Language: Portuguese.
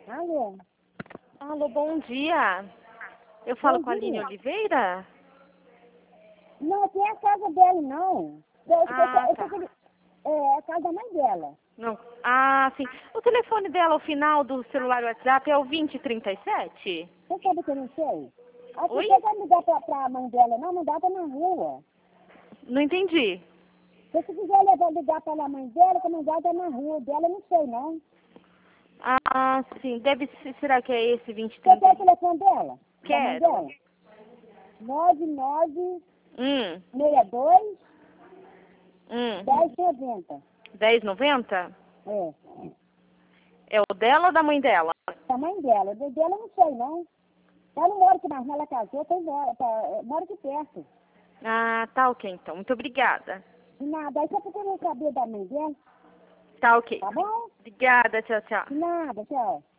Alô? Alô, bom dia. Eu falo Bom com a Aline dia. Oliveira? Não, aqui é a casa dela, não. Ah, tá. É a casa da mãe dela. Não. Ah, sim. O telefone dela, o final do celular WhatsApp é o 2037? Você sabe que eu não sei? Aqui Oi? você vai ligar pra mãe dela, não dá pra na rua. Não entendi. Se você quiser ligar pra mãe dela, que a mãe dela tá na rua dela, eu não sei, não. Ah, sim. Será que é esse Você 2030? quer o telefone dela? Da mãe Quero. dela? 9962 Hum, 1090. 1090? É. É o dela ou da mãe dela? Da mãe dela. Do dela eu não sei, não. Ela não mora aqui na rua, ela casou, mora aqui perto. Ah, tá ok então. Muito obrigada. De nada. Aí você procura saber da mãe dela, Tá ok. tá bom? Obrigada, tchau, tchau. De nada, tchau.